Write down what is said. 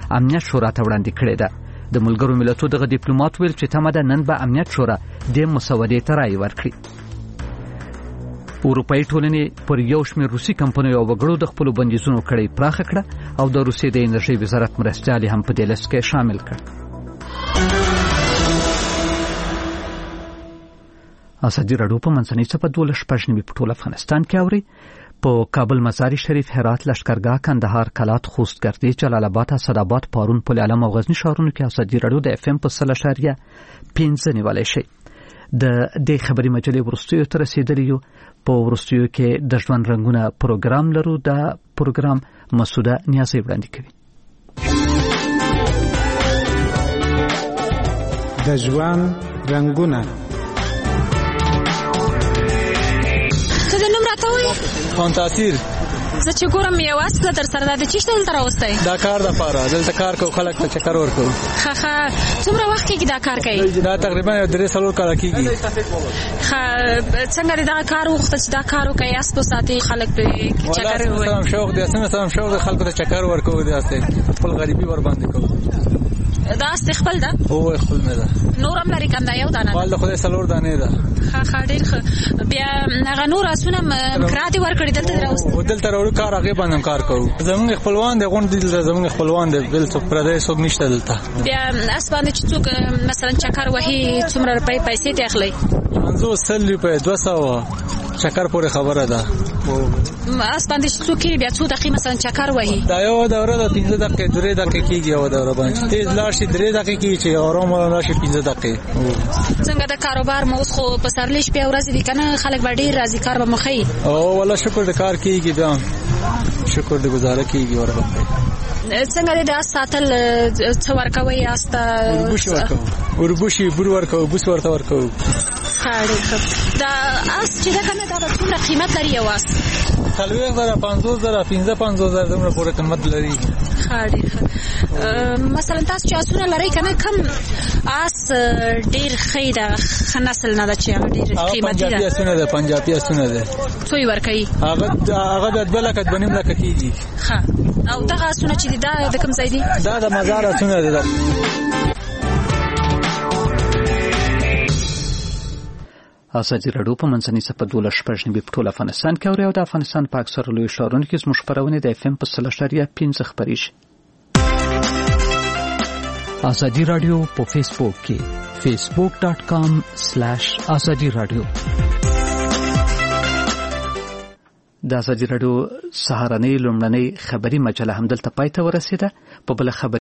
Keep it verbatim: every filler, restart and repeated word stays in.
امنیت شورا ته وړاندې کړې ده. د ملګرو ملتونو دغه ډیپلوماټ ویل چې تمه ده نن به امنیت شورا د مسودې ته رایې ورکړي. اروپایي ټولنې پر یو شمېر روسي کمپنیو او وګړو د خپلو بندیزونو کړۍ پراخه کړه او د روسیې د انرژۍ وزارت مرستیال هم په دې لست کې شامل کړ. ازادي راډیو په منځنۍ صفحه دولس شپږ نوي په ټول افغانستان کې اوري. په کابل، مزار شریف، هرات، لشکرګاه، کندهار، کلات، خوست، ګردې، جلال آباد، اسداباد، پارون، پل علم او غزنی ښارونو کې ازادي راډیو د اف ام په سل اشاریه پنځه نیولای شي. د دې خبري مجلې ورستیو ته رسیدلی یو. په ورستیو کې د ژوند رنگونه پروګرام لرو. دا پروګرام مسعوده نیازی وړاندې کوي. د ژوند رنگونه خان تاثیر زه چې ګورم یو اصله در سره د چیشته دلته راوستی دا کار د پاره دلته کار کو خلک ته چکر ورکو. ښه ښه څومره وخت کېږي دا کار کوي؟ دا تقریبا درې څلور کاله کېږي. ښه څنګه دی دا کار وخت چې دا کار وکړي اسب ساتي خلک په چکر ووي؟ سلام شوق دی اسنه سلام شوق دی خلکو ته چکر ورکو دی استه خپل غریبي ور باندې کو. دا است خپل ده او خپل نه ده نورم لري کنده یو دانه والله خدای سلور دانه ده. ښه ښه ډېر ښه. بیا هغه نور اسونه کراتي ورکړي دلته راوستي او دلته راوړو کار هغه باندې کار کوو. زمونږ خپلوان دي غونډې دلته زمونږ خپلوان دي بل څه پردای څوک نشته دلته. بیا اس باندې چې څوک مثلا چکر وهي څومره روپۍ پیسې ته اخلي؟ پنځوس سل روپۍ دوه سوه چکر پورې خبره ده. اس باندې چې څوک بیا څو دقیقې مثلا چکر وهي دا یو دوره د پنځه دقیقې درې دقیقې کېږي یو دوره باندې تیز لاړ شي درې دقیقې کېږي چې آرام لاړ شي پنځه دقیقې. څنګه د کاروبار مو اوس خو په سرلیش بیا ورځې دي کنه خلک به ډېر راځي کار به مخې او والله شکر د کار کېږي بیا شکر د گزاره کېږي ورته. څنګه د ساتل څو ورکوي استا وربوشي ورکو وربوشي بور ورکو بوس ورته ورکو. خاړې خب دا اس چې دا کنه دا څومره قیمت لري یو اس؟ څلوېښت زره پنځوس زره پنځه پنځوس زره دومره پورې قیمت لري. خاړې مثلا تاسو چې اسونه لري کنه کم اس ډیر خیره خنسل نه ده چې ډیر قیمتي ده. پنجابي اسونه ده پنجابي اسونه ده څوی ورکوي هغه هغه د بلکې بنیم لکه کیږي. ها او دغه اسونه چې دا د کوم ځای دي؟ دا د مزار اسونه ده. ازادي راډیو په منځنۍ صفحه دولس شپږ نوي په ټول افغانستان کې اوري او د افغانستان په اکثره لویو ښارونو کې زموږ خپرونې د اف ام په سل اشاریه پنځه خپرېږي. ازادي راډیو په فیسبوک کې فیسبوک ډاټ کام سلیش ازادي راډیو. د ازادي راډیو سهارنۍ لومړنۍ خبري مجله هم دلته پای ته ورسېده. په بله خبر